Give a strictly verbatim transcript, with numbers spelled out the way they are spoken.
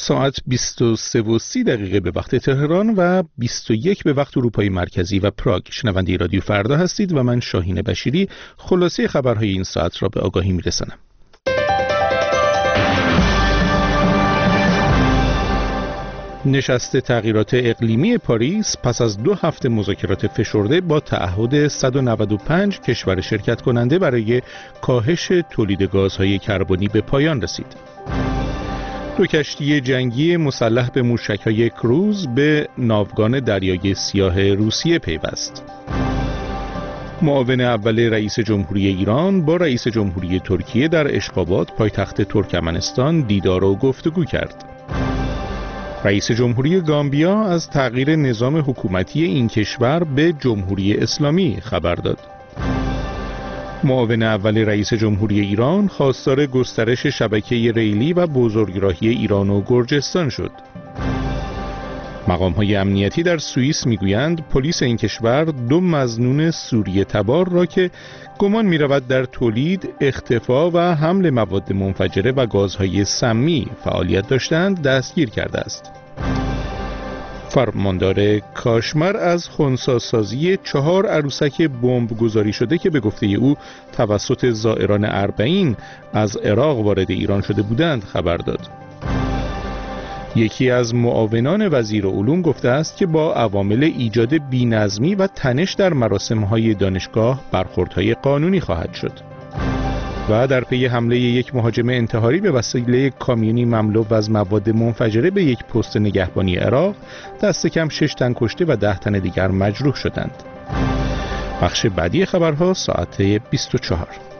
ساعت بیست و سه و سی دقیقه به وقت تهران و بیست و یک به وقت اروپای مرکزی و پراگ. شنونده رادیو فردا هستید و من شاهین بشیری خلاصه خبرهای این ساعت را به آگاهی میرسانم. نشست تغییرات اقلیمی پاریس پس از دو هفته مذاکرات فشرده با تعهد صد و نود و پنج کشور شرکت کننده برای کاهش تولید گازهای کربنی به پایان رسید. دو کشتی جنگی مسلح به موشک‌های کروز به ناوگان دریای سیاه روسیه پیوست. معاون اول رئیس جمهوری ایران با رئیس جمهوری ترکیه در اشخابات پایتخت ترکمنستان دیدار و گفتگو کرد. رئیس جمهوری گامبیا از تغییر نظام حکومتی این کشور به جمهوری اسلامی خبر داد. معاون اول رئیس جمهوری ایران خواستار گسترش شبکه ریلی و بزرگراهی ایران و گرجستان شد. مقام‌های امنیتی در سوئیس میگویند پلیس این کشور دو مظنون سوریه تبار را که گمان می‌رود در تولید، اختفا و حمل مواد منفجره و گازهای سمی فعالیت داشتند دستگیر کرده است. فرماندار کاشمر از خنثی‌سازی چهار عروسک بمب گذاری شده که به گفته او توسط زائران اربعین از عراق وارد ایران شده بودند خبر داد. یکی از معاونان وزیر علوم گفته است که با عوامل ایجاد بی‌نظمی و تنش در مراسم‌های دانشگاه برخوردهای قانونی خواهد شد. و در پی حمله یک مهاجم انتحاری به وسیله کامیونی مملو از مواد منفجره به یک پست نگهبانی عراق، دست کم شش تن کشته و ده تن دیگر مجروح شدند. بخش بعدی خبرها ساعت بیست و چهار.